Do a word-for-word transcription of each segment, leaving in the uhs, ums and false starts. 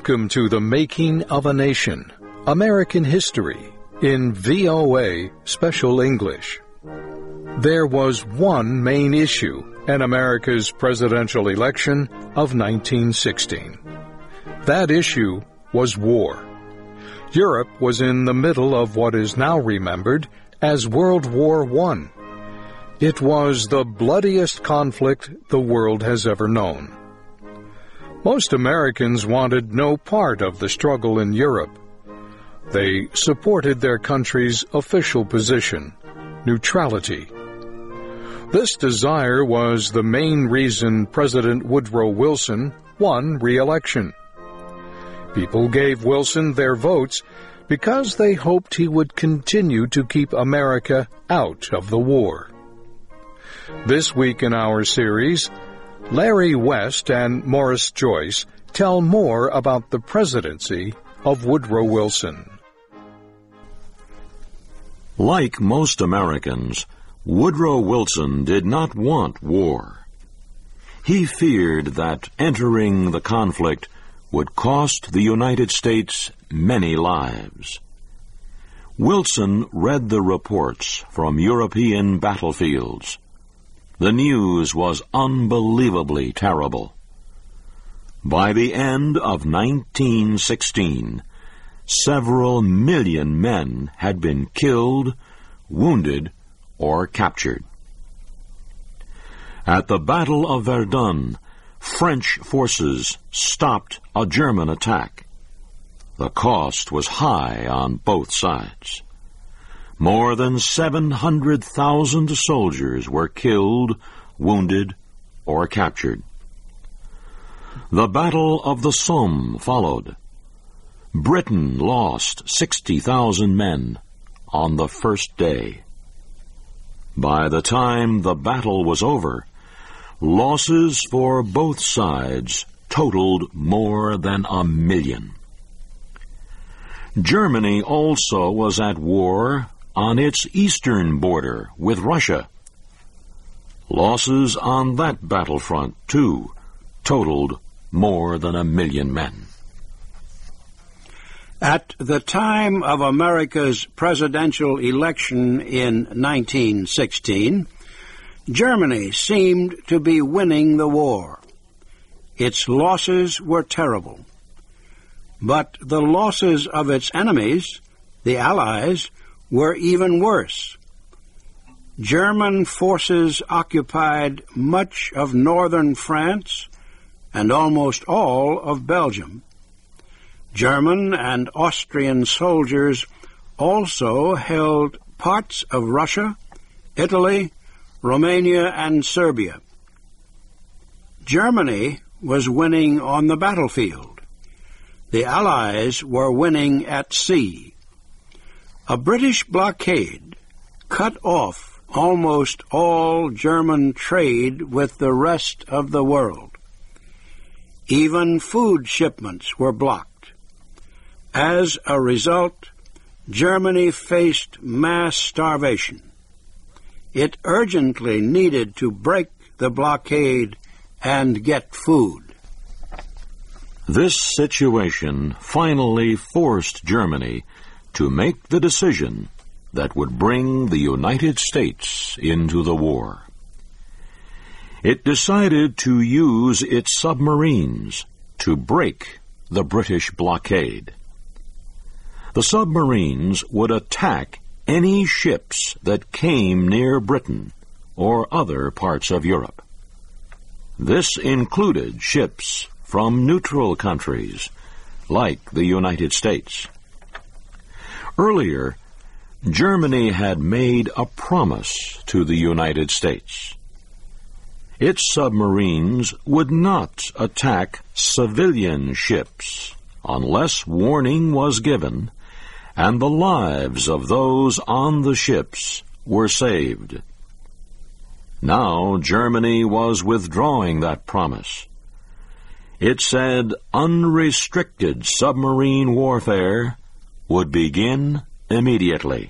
Welcome to The Making of a Nation, American History, in V O A Special English. There was one main issue in America's presidential election of nineteen sixteen. That issue was war. Europe was in the middle of what is now remembered as World War One. It was the bloodiest conflict the world has ever known. Most Americans wanted no part of the struggle in Europe. They supported their country's official position, neutrality. This desire was the main reason President Woodrow Wilson won re-election. People gave Wilson their votes because they hoped he would continue to keep America out of the war. This week in our series, Larry West and Morris Joyce tell more about the presidency of Woodrow Wilson. Like most Americans, Woodrow Wilson did not want war. He feared that entering the conflict would cost the United States many lives. Wilson read the reports from European battlefields. The news was unbelievably terrible. By the end of nineteen sixteen, several million men had been killed, wounded, or captured. At the Battle of Verdun, French forces stopped a German attack. The cost was high on both sides. More than seven hundred thousand soldiers were killed, wounded, or captured. The Battle of the Somme followed. Britain lost sixty thousand men on the first day. By the time the battle was over, losses for both sides totaled more than a million. Germany also was at war on its eastern border with Russia. Losses on that battlefront, too, totaled more than a million men. At the time of America's presidential election in nineteen sixteen, Germany seemed to be winning the war. Its losses were terrible. But the losses of its enemies, the Allies, were even worse. German forces occupied much of northern France and almost all of Belgium. German and Austrian soldiers also held parts of Russia, Italy, Romania, and Serbia. Germany was winning on the battlefield. The Allies were winning at sea. A British blockade cut off almost all German trade with the rest of the world. Even food shipments were blocked. As a result, Germany faced mass starvation. It urgently needed to break the blockade and get food. This situation finally forced Germany to make the decision that would bring the United States into the war. It decided to use its submarines to break the British blockade. The submarines would attack any ships that came near Britain or other parts of Europe. This included ships from neutral countries like the United States. Earlier, Germany had made a promise to the United States. Its submarines would not attack civilian ships unless warning was given and the lives of those on the ships were saved. Now Germany was withdrawing that promise. It said unrestricted submarine warfare would begin immediately.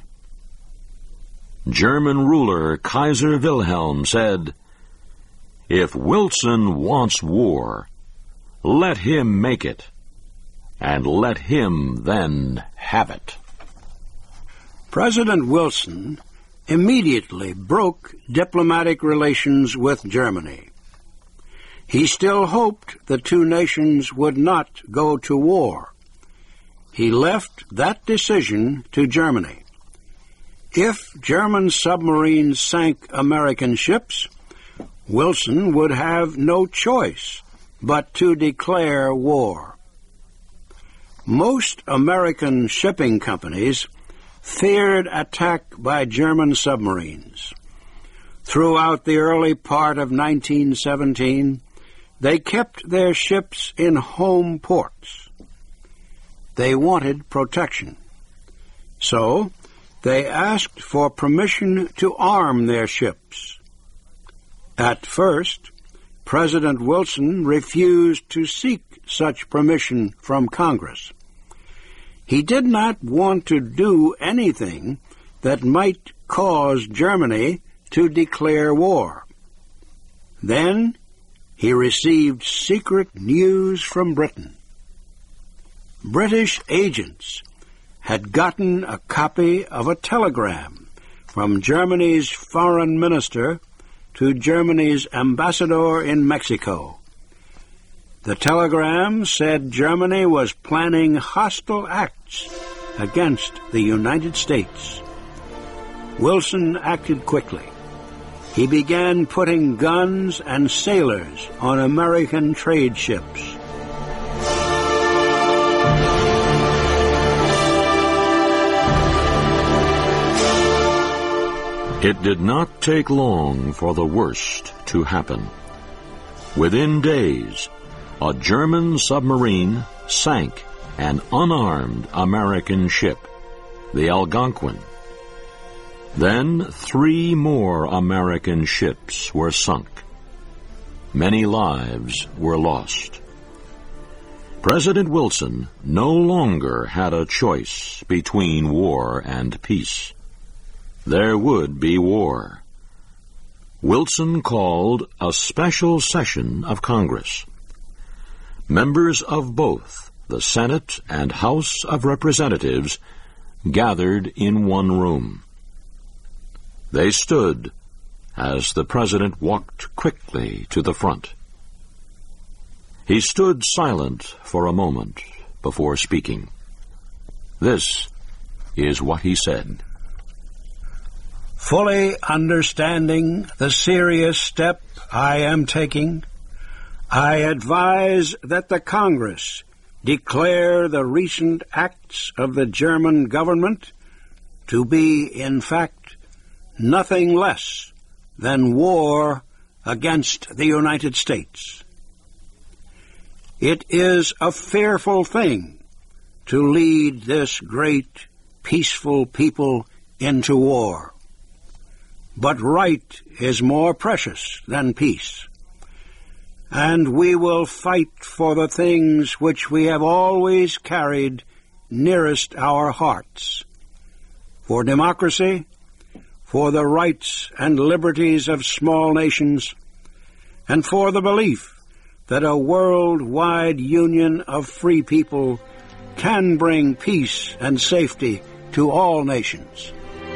German ruler Kaiser Wilhelm said, "If Wilson wants war, let him make it. and let him then have it. President Wilson immediately broke diplomatic relations with Germany. He still hoped the two nations would not go to war. He left that decision to Germany. If German submarines sank American ships, Wilson would have no choice but to declare war. Most American shipping companies feared attack by German submarines. Throughout the early part of nineteen seventeen, they kept their ships in home ports. They wanted protection. So, they asked for permission to arm their ships. At first, President Wilson refused to seek such permission from Congress. He did not want to do anything that might cause Germany to declare war. Then he received secret news from Britain. British agents had gotten a copy of a telegram from Germany's foreign minister to Germany's ambassador in Mexico. The telegram said Germany was planning hostile acts against the United States. Wilson acted quickly. He began putting guns and sailors on American trade ships. It did not take long for the worst to happen. Within days, a German submarine sank an unarmed American ship, the Algonquin. Then three more American ships were sunk. Many lives were lost. President Wilson no longer had a choice between war and peace. There would be war. Wilson called a special session of Congress. Members of both the Senate and House of Representatives gathered in one room. They stood as the President walked quickly to the front. He stood silent for a moment before speaking. This is what he said. Fully understanding the serious step I am taking, I advise that the Congress declare the recent acts of the German government to be, in fact, nothing less than war against the United States. It is a fearful thing to lead this great, peaceful people into war. But right is more precious than peace. And we will fight for the things which we have always carried nearest our hearts. For democracy, for the rights and liberties of small nations, and for the belief that a worldwide union of free people can bring peace and safety to all nations.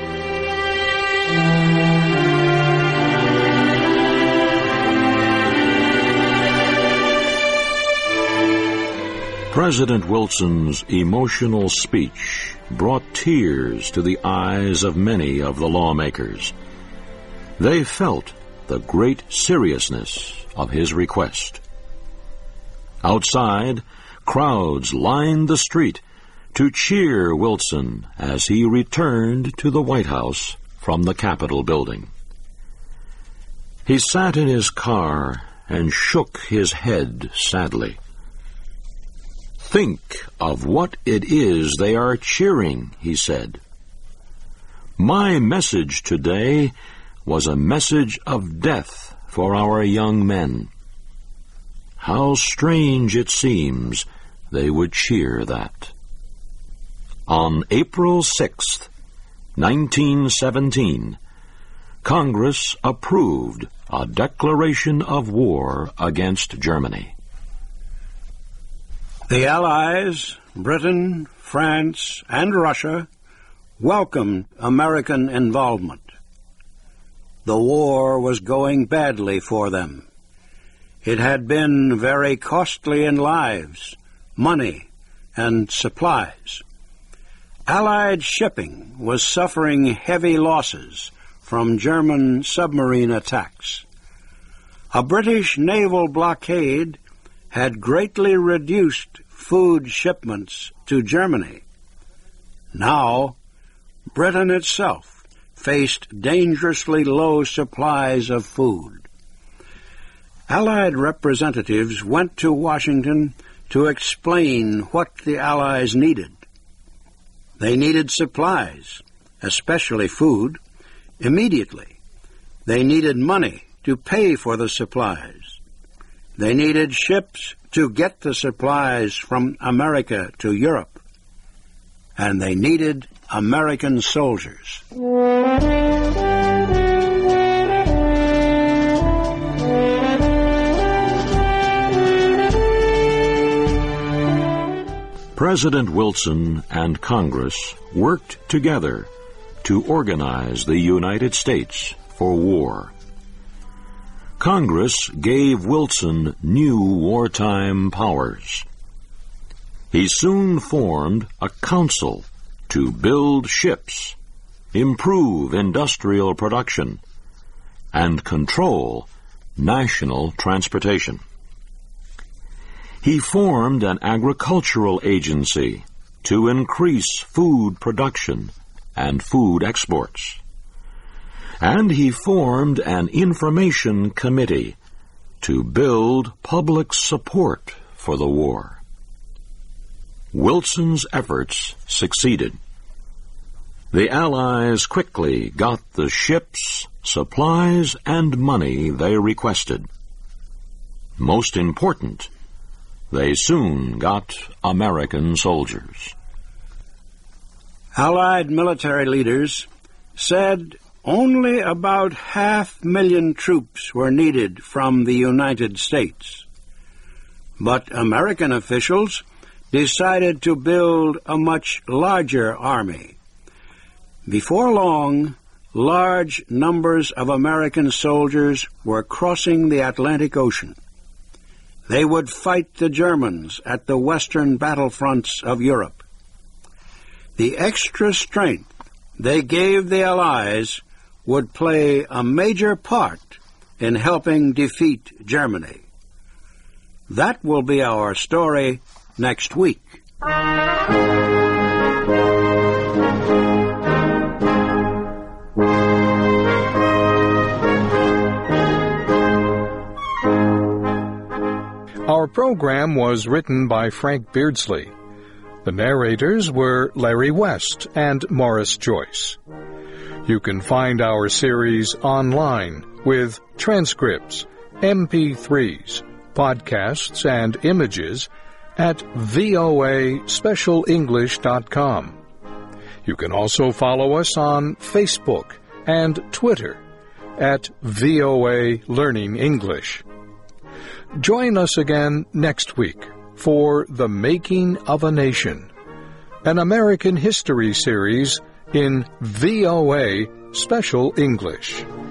President Wilson's emotional speech brought tears to the eyes of many of the lawmakers. They felt the great seriousness of his request. Outside, crowds lined the street to cheer Wilson as he returned to the White House from the Capitol building. He sat in his car and shook his head sadly. "Think of what it is they are cheering," he said. "My message today was a message of death for our young men. How strange it seems they would cheer that." On April sixth, nineteen seventeen, Congress approved a declaration of war against Germany. The Allies, Britain, France, and Russia, welcomed American involvement. The war was going badly for them. It had been very costly in lives, money, and supplies. Allied shipping was suffering heavy losses from German submarine attacks. A British naval blockade had greatly reduced food shipments to Germany. Now, Britain itself faced dangerously low supplies of food. Allied representatives went to Washington to explain what the Allies needed. They needed supplies, especially food, immediately. They needed money to pay for the supplies. They needed ships to get the supplies from America to Europe. And they needed American soldiers. President Wilson and Congress worked together to organize the United States for war. Congress gave Wilson new wartime powers. He soon formed a council to build ships, improve industrial production, and control national transportation. He formed an agricultural agency to increase food production and food exports. And he formed an information committee to build public support for the war. Wilson's efforts succeeded. The Allies quickly got the ships, supplies, and money they requested. Most important, they soon got American soldiers. Allied military leaders said only about half million troops were needed from the United States. But American officials decided to build a much larger army. Before long, large numbers of American soldiers were crossing the Atlantic Ocean. They would fight the Germans at the western battlefronts of Europe. The extra strength they gave the Allies would play a major part in helping defeat Germany. That will be our story next week. Our program was written by Frank Beardsley. The narrators were Larry West and Morris Joyce. You can find our series online with transcripts, M P threes, podcasts, and images at V O A special english dot com. You can also follow us on Facebook and Twitter at V O A Learning English. Join us again next week for The Making of a Nation, an American history series in V O A Special English.